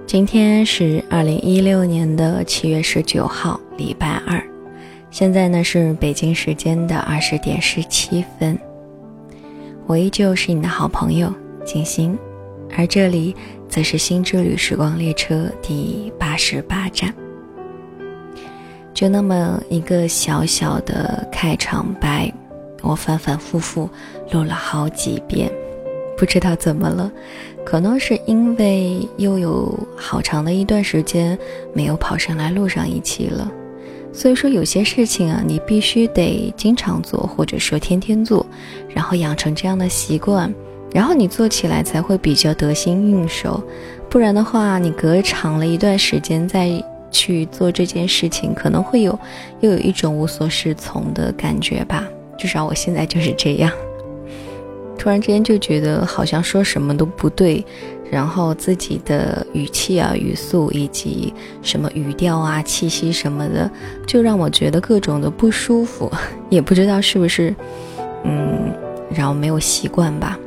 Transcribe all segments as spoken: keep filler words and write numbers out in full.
今天是二零一六年的七月十九号，礼拜二。现在呢是北京时间的二十点十七分。我依旧是你的好朋友景行，而这里则是新之旅时光列车第八十八站。就那么一个小小的开场白，我反反复复录了好几遍，不知道怎么了，可能是因为又有好长的一段时间没有跑上来录上一期了。所以说有些事情啊，你必须得经常做，或者说天天做，然后养成这样的习惯，然后你做起来才会比较得心应手。不然的话，你隔长了一段时间再去做这件事情，可能会有又有一种无所适从的感觉吧。至少我现在就是这样，突然之间就觉得好像说什么都不对，然后自己的语气啊、语速以及什么语调啊、气息什么的，就让我觉得各种的不舒服，也不知道是不是嗯，然后没有习惯吧。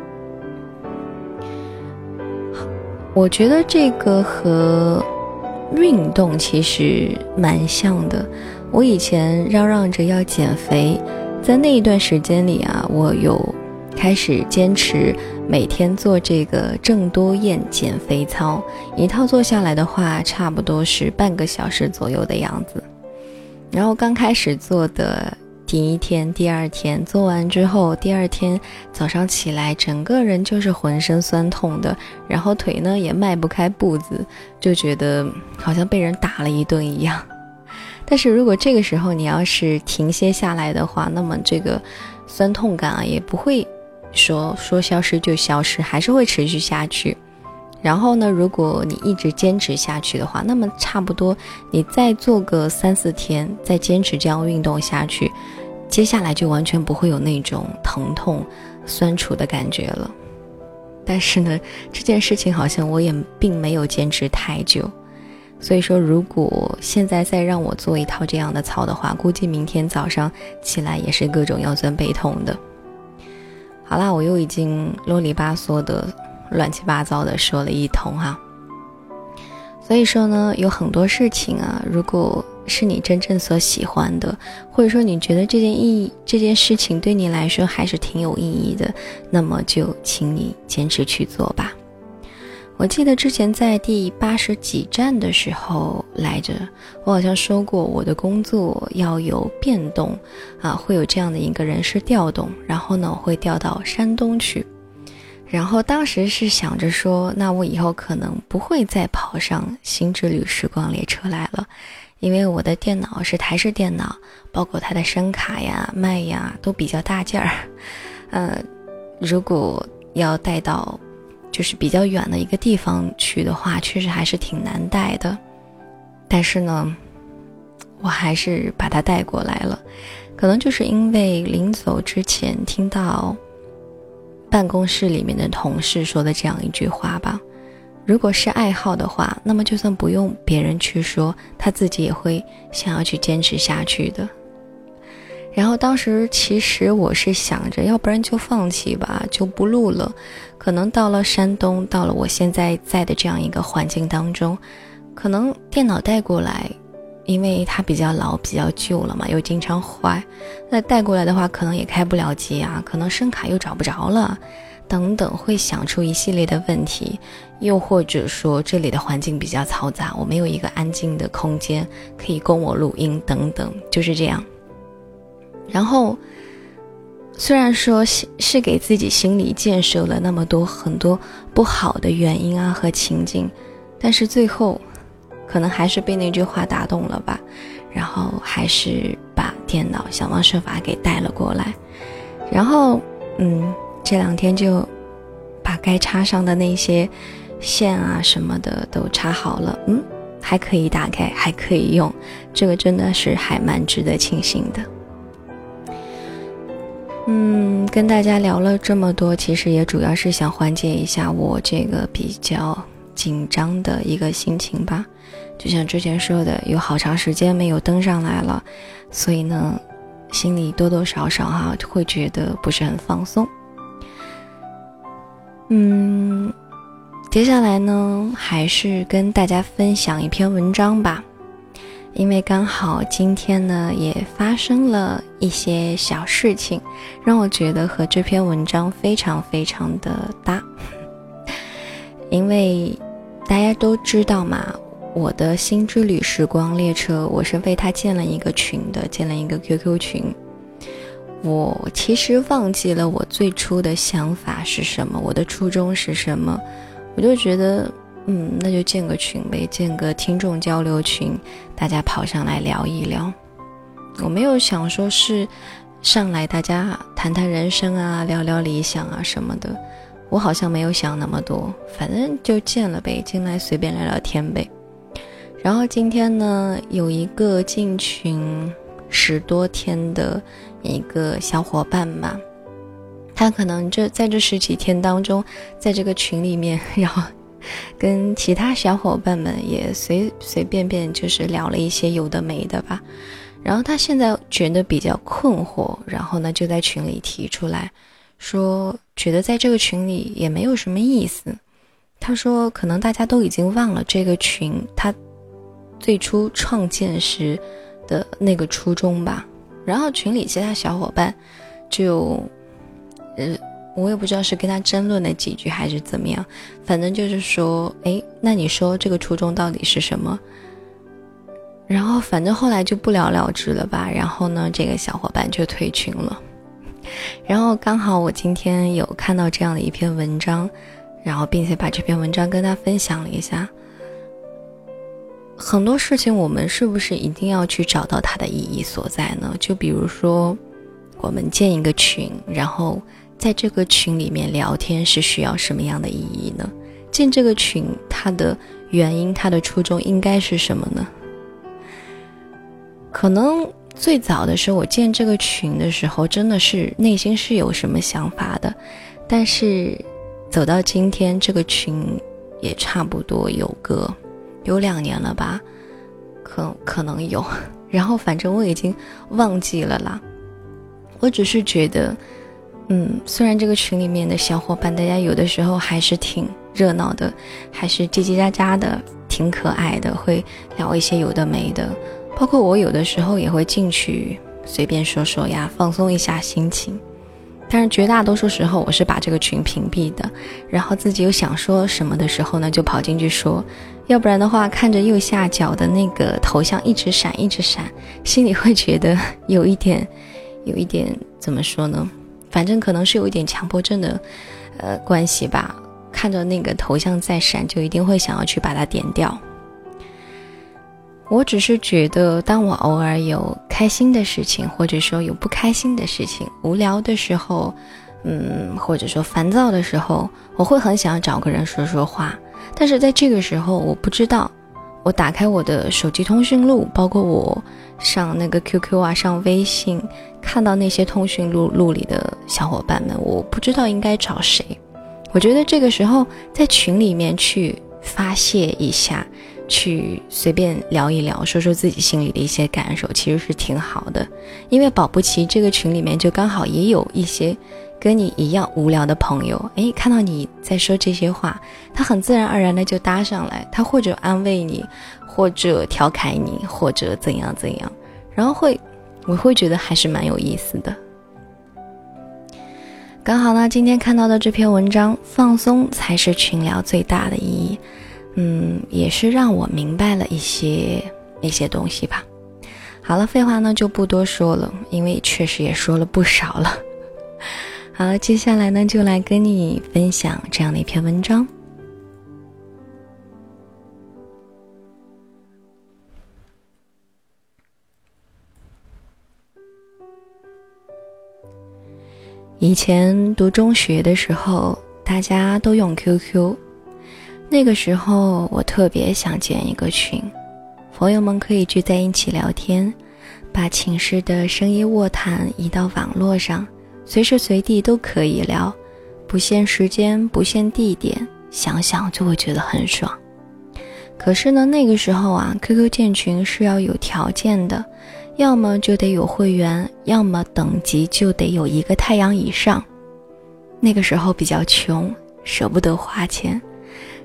我觉得这个和运动其实蛮像的。我以前嚷嚷着要减肥，在那一段时间里啊，我有开始坚持每天做这个郑多燕减肥操，一套做下来的话差不多是半个小时左右的样子。然后刚开始做的第一天第二天做完之后，第二天早上起来整个人就是浑身酸痛的，然后腿呢也迈不开步子，就觉得好像被人打了一顿一样。但是如果这个时候你要是停歇下来的话，那么这个酸痛感啊也不会说说消失就消失，还是会持续下去。然后呢，如果你一直坚持下去的话，那么差不多你再做个三四天，再坚持这样运动下去，接下来就完全不会有那种疼痛酸楚的感觉了。但是呢，这件事情好像我也并没有坚持太久，所以说如果现在再让我做一套这样的操的话，估计明天早上起来也是各种腰酸背痛的。好啦，我又已经啰里吧嗦的乱七八糟的说了一通哈。所以说呢，有很多事情啊，如果是你真正所喜欢的，或者说你觉得这件意义这件事情对你来说还是挺有意义的，那么就请你坚持去做吧。我记得之前在第八十几站的时候来着，我好像说过我的工作要有变动啊，会有这样的一个人事调动，然后呢我会调到山东去。然后当时是想着说，那我以后可能不会再跑上新之旅时光列车来了，因为我的电脑是台式电脑，包括它的声卡呀、麦呀都比较大件儿，呃，如果要带到就是比较远的一个地方去的话，确实还是挺难带的。但是呢，我还是把它带过来了。可能就是因为临走之前听到办公室里面的同事说的这样一句话吧，如果是爱好的话，那么就算不用别人去说，他自己也会想要去坚持下去的。然后当时其实我是想着，要不然就放弃吧，就不录了。可能到了山东，到了我现在在的这样一个环境当中，可能电脑带过来，因为它比较老比较旧了嘛，又经常坏，那带过来的话可能也开不了机啊，可能声卡又找不着了等等，会想出一系列的问题。又或者说这里的环境比较嘈杂，我没有一个安静的空间可以供我录音等等，就是这样。然后虽然说是给自己心理建设了那么多很多不好的原因啊和情境，但是最后可能还是被那句话打动了吧，然后还是把电脑想方设法给带了过来。然后嗯，这两天就把该插上的那些线啊什么的都插好了，嗯，还可以打开，还可以用，这个真的是还蛮值得庆幸的。嗯，跟大家聊了这么多，其实也主要是想缓解一下我这个比较紧张的一个心情吧。就像之前说的，有好长时间没有登上来了，所以呢，心里多多少少哈会觉得不是很放松。嗯， 接下来呢，还是跟大家分享一篇文章吧，因为刚好今天呢也发生了一些小事情，让我觉得和这篇文章非常非常的搭。因为大家都知道嘛，我的新之旅时光列车，我是为他建了一个群的，建了一个 Q Q 群。我其实忘记了我最初的想法是什么，我的初衷是什么，我就觉得嗯，那就建个群呗，建个听众交流群，大家跑上来聊一聊。我没有想说是上来大家谈谈人生啊，聊聊理想啊什么的，我好像没有想那么多，反正就建了呗，进来随便聊聊天呗。然后今天呢，有一个进群十多天的一个小伙伴吧，他可能这在这十几天当中，在这个群里面，然后跟其他小伙伴们也随随便便就是聊了一些有的没的吧。然后他现在觉得比较困惑，然后呢就在群里提出来说，觉得在这个群里也没有什么意思。他说可能大家都已经忘了这个群他最初创建时的那个初衷吧。然后群里其他小伙伴就呃，我也不知道是跟他争论了几句还是怎么样，反正就是说，诶，那你说这个初衷到底是什么？然后反正后来就不了了之了吧。然后呢，这个小伙伴就退群了。然后刚好我今天有看到这样的一篇文章，然后并且把这篇文章跟他分享了一下。很多事情我们是不是一定要去找到它的意义所在呢？就比如说我们建一个群，然后在这个群里面聊天是需要什么样的意义呢？建这个群它的原因，它的初衷应该是什么呢？可能最早的时候我建这个群的时候真的是内心是有什么想法的，但是走到今天这个群也差不多有个有两年了吧，可可能有，然后反正我已经忘记了啦。我只是觉得嗯，虽然这个群里面的小伙伴大家有的时候还是挺热闹的，还是叽叽喳喳的，挺可爱的，会聊一些有的没的，包括我有的时候也会进去随便说说呀，放松一下心情。但是绝大多数时候我是把这个群屏蔽的，然后自己有想说什么的时候呢，就跑进去说，要不然的话看着右下角的那个头像一直闪一直闪，心里会觉得有一点有一点怎么说呢，反正可能是有一点强迫症的呃关系吧，看着那个头像在闪就一定会想要去把它点掉。我只是觉得当我偶尔有开心的事情，或者说有不开心的事情，无聊的时候嗯，或者说烦躁的时候，我会很想找个人说说话。但是在这个时候我不知道，我打开我的手机通讯录，包括我上那个 Q Q 啊，上微信，看到那些通讯录录里的小伙伴们，我不知道应该找谁。我觉得这个时候在群里面去发泄一下，去随便聊一聊，说说自己心里的一些感受，其实是挺好的。因为保不齐这个群里面就刚好也有一些跟你一样无聊的朋友，诶，看到你在说这些话，他很自然而然的就搭上来，他或者安慰你，或者调侃你，或者怎样怎样，然后会我会觉得还是蛮有意思的。刚好呢，今天看到的这篇文章，放松才是群聊最大的意义，嗯，也是让我明白了一些一些东西吧。好了，废话呢就不多说了，因为确实也说了不少了。好了，接下来呢就来跟你分享这样的一篇文章。以前读中学的时候，大家都用 Q Q， 那个时候我特别想建一个群，朋友们可以聚在一起聊天，把寝室的深夜卧谈移到网络上，随时随地都可以聊，不限时间，不限地点，想想就会觉得很爽。可是呢，那个时候啊 Q Q 建群是要有条件的，要么就得有会员，要么等级就得有一个太阳以上。那个时候比较穷，舍不得花钱，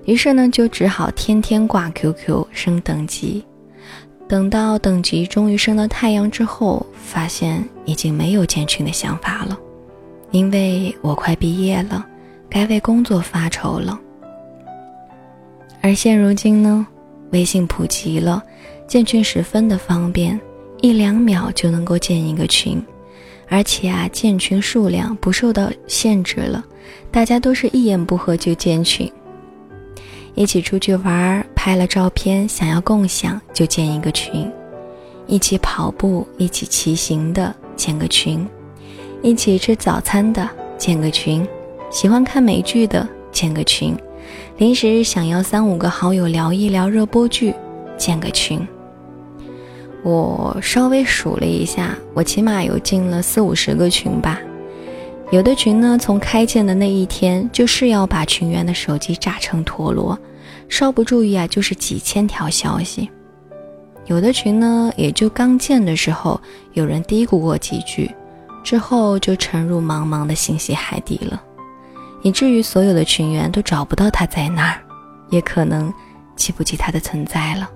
于是呢，就只好天天挂 Q Q 升等级。等到等级终于升到太阳之后，发现已经没有建群的想法了，因为我快毕业了，该为工作发愁了。而现如今呢，微信普及了，建群十分的方便，一两秒就能够建一个群，而且啊，建群数量不受到限制了，大家都是一言不合就建群。一起出去玩，拍了照片想要共享就建一个群，一起跑步一起骑行的建个群，一起吃早餐的建个群，喜欢看美剧的建个群，临时想要三五个好友聊一聊热播剧建个群。我稍微数了一下，我起码有进了四五十个群吧。有的群呢，从开建的那一天就是要把群员的手机炸成陀螺，稍不注意啊就是几千条消息。有的群呢，也就刚建的时候有人嘀咕过几句，之后就沉入茫茫的信息海底了，以至于所有的群员都找不到他在哪儿，也可能记不起他的存在了。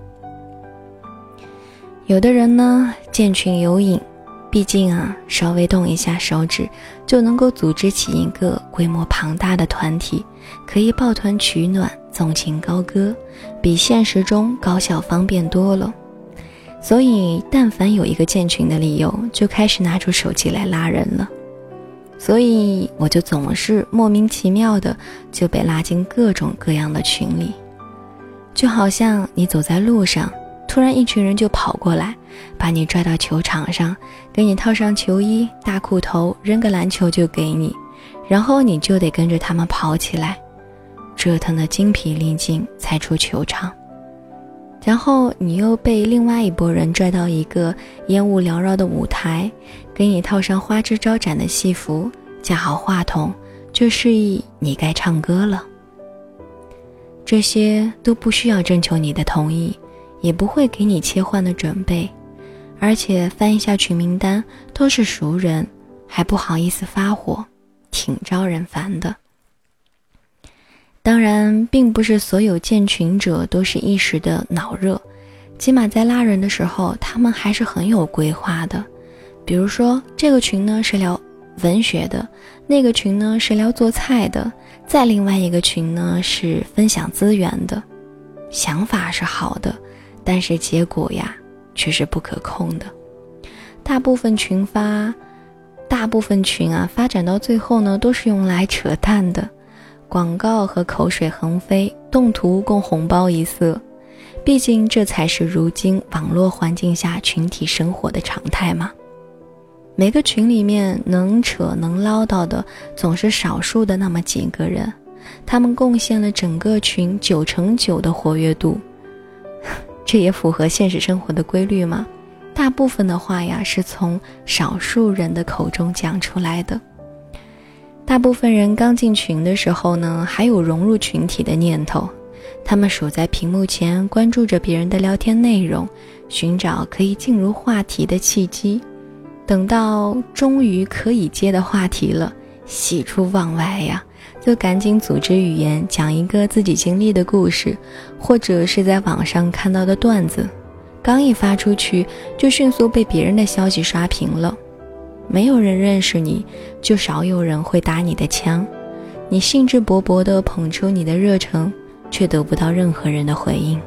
有的人呢，建群有瘾，毕竟啊，稍微动一下手指就能够组织起一个规模庞大的团体，可以抱团取暖，纵情高歌，比现实中高效方便多了。所以但凡有一个建群的理由，就开始拿出手机来拉人了。所以我就总是莫名其妙的就被拉进各种各样的群里，就好像你走在路上，突然一群人就跑过来，把你拽到球场上，给你套上球衣大裤头，扔个篮球就给你，然后你就得跟着他们跑起来，折腾得精疲力尽才出球场。然后你又被另外一拨人拽到一个烟雾缭绕的舞台，给你套上花枝招展的戏服，架好话筒，就示意你该唱歌了。这些都不需要征求你的同意，也不会给你切换的准备，而且翻一下群名单都是熟人，还不好意思发火，挺招人烦的。当然并不是所有建群者都是一时的脑热，起码在拉人的时候他们还是很有规划的。比如说这个群呢是聊文学的，那个群呢是聊做菜的，再另外一个群呢是分享资源的。想法是好的，但是结果呀却是不可控的。大部分群发大部分群啊发展到最后呢都是用来扯淡的，广告和口水横飞，动图供红包一色，毕竟这才是如今网络环境下群体生活的常态嘛。每个群里面能扯能唠叨的总是少数的那么几个人，他们贡献了整个群九成九的活跃度。这也符合现实生活的规律嘛，大部分的话呀是从少数人的口中讲出来的。大部分人刚进群的时候呢，还有融入群体的念头，他们守在屏幕前，关注着别人的聊天内容，寻找可以进入话题的契机。等到终于可以接的话题了，喜出望外呀，就赶紧组织语言讲一个自己经历的故事，或者是在网上看到的段子，刚一发出去就迅速被别人的消息刷屏了。没有人认识你，就少有人会打你的枪。你兴致勃勃地捧出你的热诚，却得不到任何人的回应。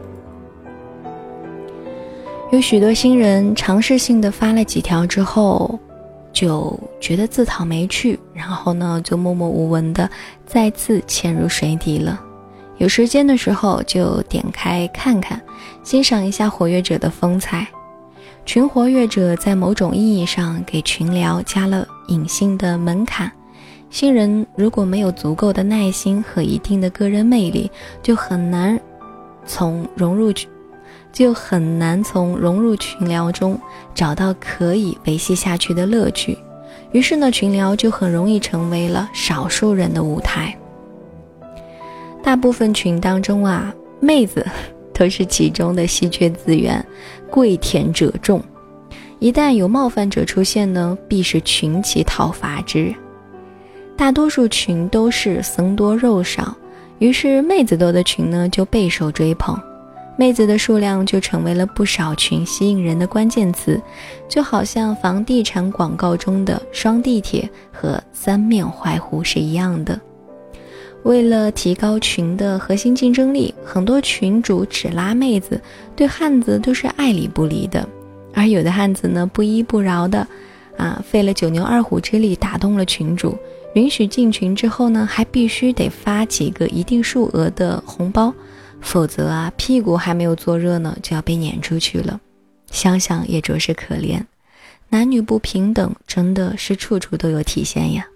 有许多新人尝试性地发了几条之后，就觉得自讨没趣，然后呢就默默无闻地再次潜入水底了。有时间的时候就点开看看，欣赏一下活跃者的风采。群活跃者在某种意义上给群聊加了隐性的门槛，新人如果没有足够的耐心和一定的个人魅力，就很难从融入就很难从融入群聊中找到可以维系下去的乐趣。于是呢，群聊就很容易成为了少数人的舞台。大部分群当中啊，妹子都是其中的稀缺资源，贵舔者众。一旦有冒犯者出现呢，必是群起讨伐之。大多数群都是僧多肉少， 于是妹子多的群呢就备受追捧，妹子的数量就成为了不少群吸引人的关键词，就好像房地产广告中的双地铁和三面坏户是一样的。为了提高群的核心竞争力，很多群主只拉妹子，对汉子都是爱理不理的，而有的汉子呢不依不饶的啊，费了九牛二虎之力打动了群主，允许进群之后呢，还必须得发几个一定数额的红包，否则啊，屁股还没有坐热呢，就要被撵出去了。想想也着实可怜，男女不平等真的是处处都有体现呀。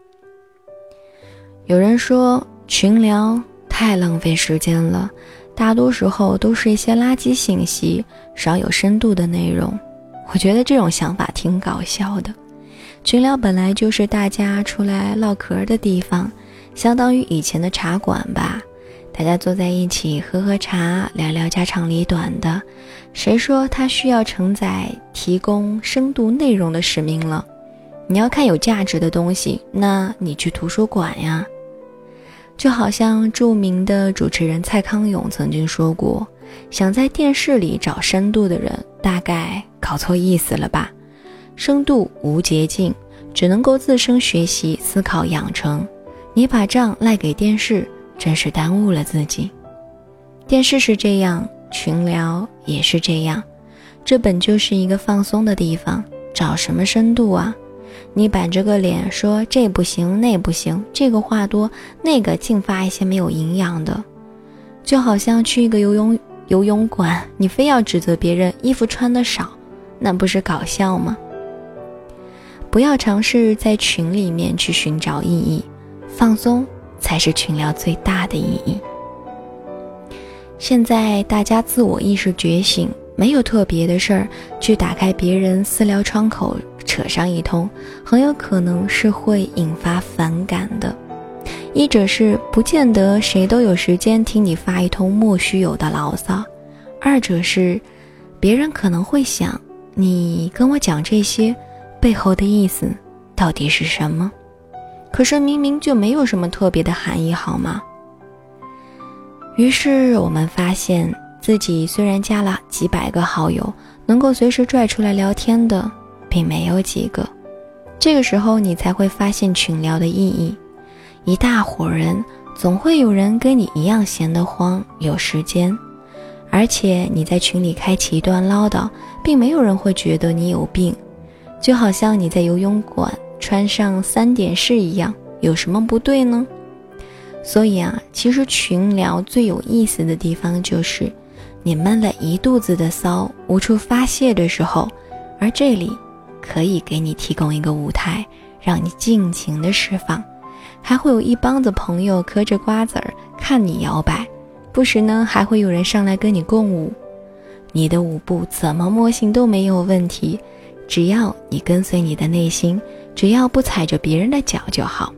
有人说群聊太浪费时间了，大多时候都是一些垃圾信息，少有深度的内容。我觉得这种想法挺搞笑的。群聊本来就是大家出来唠嗑的地方，相当于以前的茶馆吧，大家坐在一起喝喝茶，聊聊家长里短的，谁说它需要承载提供深度内容的使命了？你要看有价值的东西，那你去图书馆呀。就好像著名的主持人蔡康永曾经说过，想在电视里找深度的人，大概搞错意思了吧。深度无捷径，只能够自身学习思考养成，你把账赖给电视，真是耽误了自己。电视是这样，群聊也是这样，这本就是一个放松的地方，找什么深度啊？你板着个脸说这不行那不行，这个话多，那个净发一些没有营养的，就好像去一个游泳游泳馆，你非要指责别人衣服穿得少，那不是搞笑吗？不要尝试在群里面去寻找意义，放松才是群聊最大的意义。现在大家自我意识觉醒，没有特别的事儿去打开别人私聊窗口扯上一通，很有可能是会引发反感的。一者是不见得谁都有时间听你发一通莫须有的牢骚，二者是别人可能会想，你跟我讲这些背后的意思到底是什么？可是明明就没有什么特别的含义好吗？于是我们发现自己虽然加了几百个好友，能够随时拽出来聊天的并没有几个。这个时候你才会发现群聊的意义，一大伙人，总会有人跟你一样闲得慌，有时间，而且你在群里开启一段唠叨，并没有人会觉得你有病，就好像你在游泳馆穿上三点式一样，有什么不对呢？所以啊，其实群聊最有意思的地方就是你闷了一肚子的骚，无处发泄的时候，而这里可以给你提供一个舞台，让你尽情的释放，还会有一帮子朋友嗑着瓜子儿看你摇摆，不时呢还会有人上来跟你共舞，你的舞步怎么模型都没有问题，只要你跟随你的内心，只要不踩着别人的脚就好。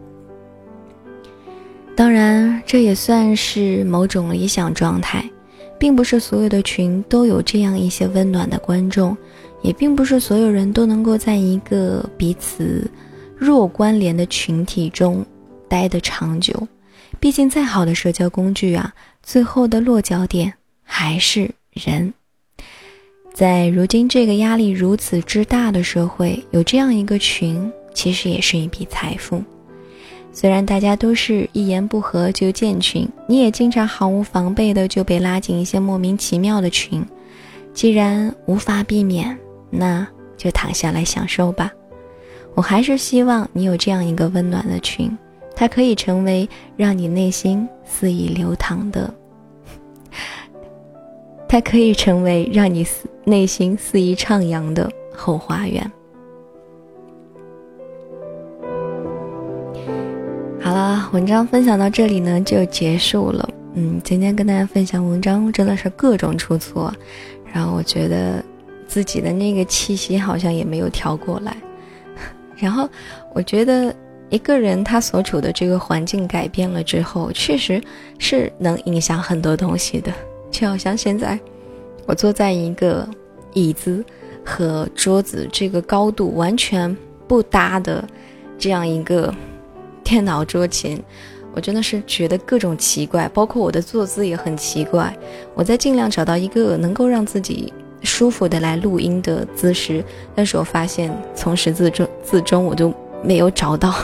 当然这也算是某种理想状态，并不是所有的群都有这样一些温暖的观众，也并不是所有人都能够在一个彼此弱关联的群体中待得长久。毕竟再好的社交工具啊，最后的落脚点还是人。在如今这个压力如此之大的社会，有这样一个群，其实也是一笔财富。虽然大家都是一言不合就建群，你也经常毫无防备的就被拉进一些莫名其妙的群，既然无法避免，那就躺下来享受吧。我还是希望你有这样一个温暖的群，它可以成为让你内心肆意流淌的它可以成为让你内心肆意徜徉的后花园。好了，文章分享到这里呢就结束了。嗯，今天跟大家分享文章真的是各种出错，然后我觉得自己的那个气息好像也没有调过来。然后我觉得一个人他所处的这个环境改变了之后，确实是能影响很多东西的。就好像现在我坐在一个椅子和桌子这个高度完全不搭的这样一个电脑桌前， 我真的是觉得各种奇怪，包括我的坐姿也很奇怪。我在尽量找到一个能够让自己舒服的来录音的姿势，但是我发现从始至终至终我都没有找到，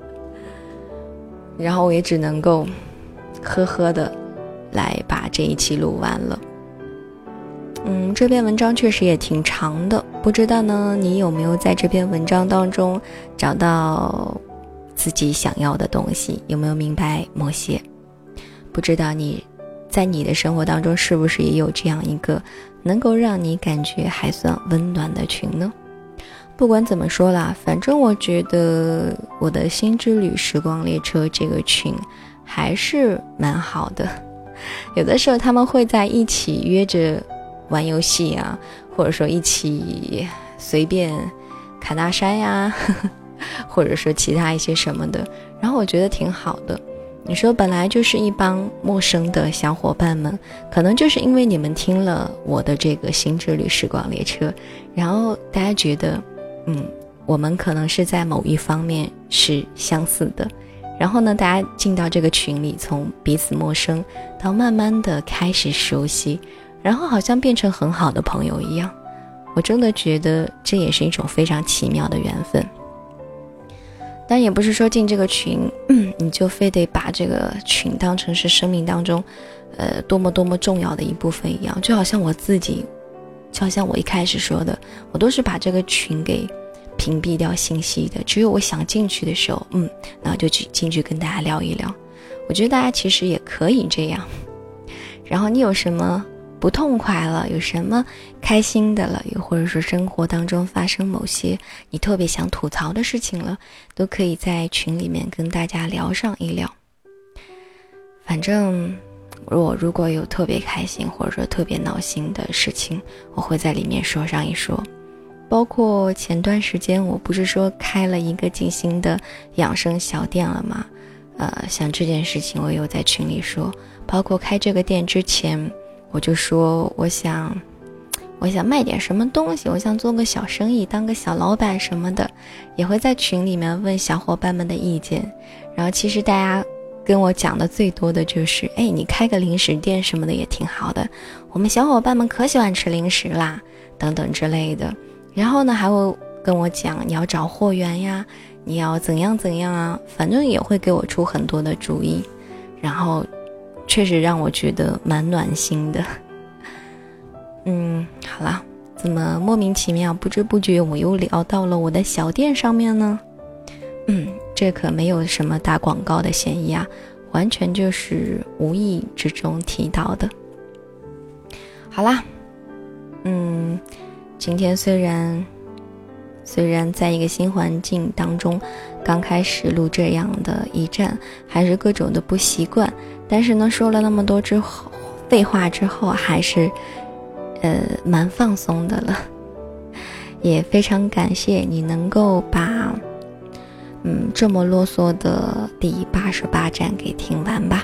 然后我也只能够呵呵的来把这一期录完了。嗯，这篇文章确实也挺长的，不知道呢你有没有在这篇文章当中找到自己想要的东西，有没有明白某些？不知道你在你的生活当中是不是也有这样一个能够让你感觉还算温暖的群呢？不管怎么说啦，反正我觉得我的新之旅时光列车这个群还是蛮好的。有的时候他们会在一起约着玩游戏啊，或者说一起随便侃大山呀，呵呵，或者说其他一些什么的，然后我觉得挺好的。你说本来就是一帮陌生的小伙伴们，可能就是因为你们听了我的这个新之旅时光列车，然后大家觉得嗯，我们可能是在某一方面是相似的，然后呢大家进到这个群里，从彼此陌生到慢慢的开始熟悉，然后好像变成很好的朋友一样。我真的觉得这也是一种非常奇妙的缘分。但也不是说进这个群、嗯、你就非得把这个群当成是生命当中呃多么多么重要的一部分一样，就好像我自己就好像我一开始说的，我都是把这个群给屏蔽掉信息的，只有我想进去的时候嗯，那我就去进去跟大家聊一聊。我觉得大家其实也可以这样，然后你有什么不痛快了，有什么开心的了，又或者说生活当中发生某些你特别想吐槽的事情了，都可以在群里面跟大家聊上一聊。反正我如果有特别开心或者说特别闹心的事情，我会在里面说上一说。包括前段时间我不是说开了一个静心的养生小店了吗？呃，像这件事情我有在群里说，包括开这个店之前我就说我想我想卖点什么东西，我想做个小生意，当个小老板什么的，也会在群里面问小伙伴们的意见。然后其实大家跟我讲的最多的就是哎，你开个零食店什么的也挺好的，我们小伙伴们可喜欢吃零食啦等等之类的。然后呢还会跟我讲你要找货源呀，你要怎样怎样啊，反正也会给我出很多的主意，然后确实让我觉得蛮暖心的。嗯，好啦，怎么莫名其妙不知不觉我又聊到了我的小店上面呢？嗯，这可没有什么打广告的嫌疑啊，完全就是无意之中提到的。好啦，嗯，今天虽然虽然在一个新环境当中刚开始录这样的一站，还是各种的不习惯，但是呢说了那么多之后废话之后，还是呃蛮放松的了。也非常感谢你能够把嗯这么啰嗦的第八十八站给听完吧。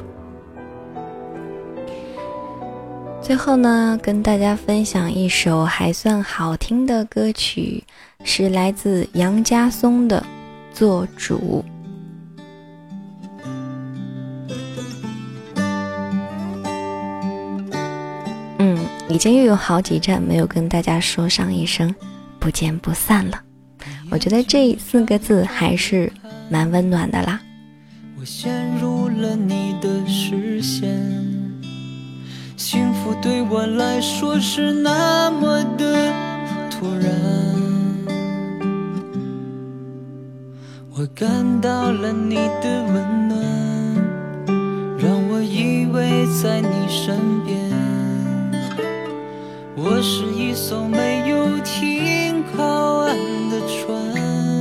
最后呢，跟大家分享一首还算好听的歌曲，是来自杨家松的《做主》。嗯，已经又有好几站没有跟大家说上一声不见不散了，我觉得这四个字还是蛮温暖的啦。 我陷入了你的视线，幸福对我来说是那么的突然，我感到了你的温暖，让我依偎在你身边。我是一艘没有停靠岸的船，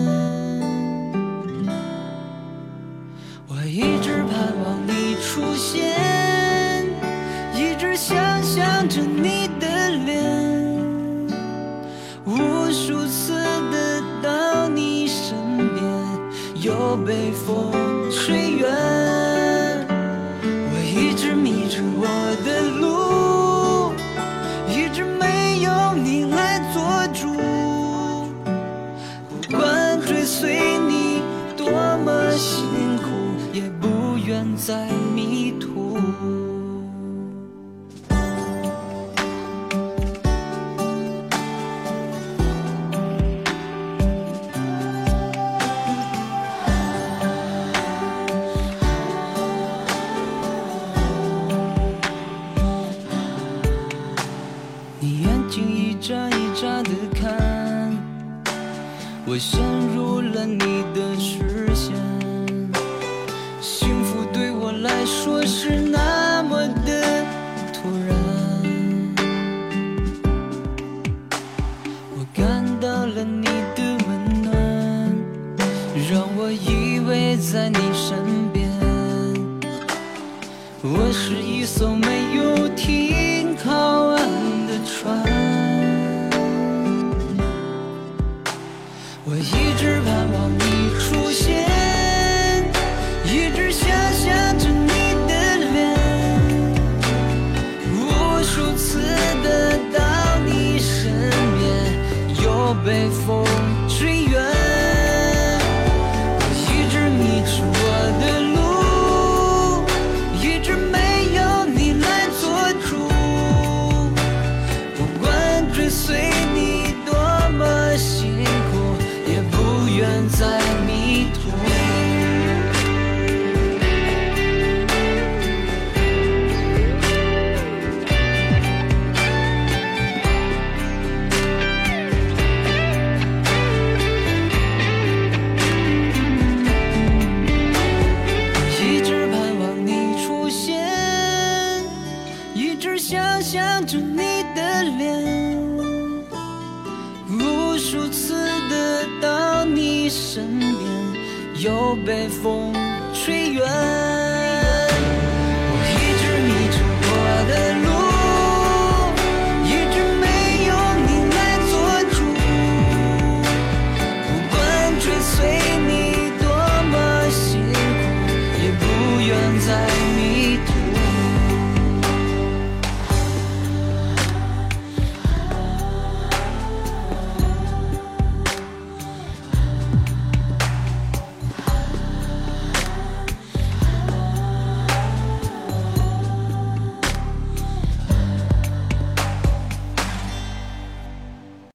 我一直盼望你出现，一直想象着你的脸，无数次的到你身边，又被风吹远。我一直迷着我的路，一直没有你来做主，不管追随你多么辛苦，也不愿在迷途。你眼睛一眨一眨地看，我陷入了你的视线。幸福对我来说是那么的突然，我感到了你的温暖，让我依偎在你身边。我是一艘没有停靠岸的船，我一直盼望你出现，一直想象着你的脸，无数次的到你身边，又被风吹远。我一直迷失我的路，一直没有你来做主，不管追随你多么辛苦，也不愿再迷途。一直盼望你出现，一直想象着你的脸，无数次的到你身边，又被风吹远。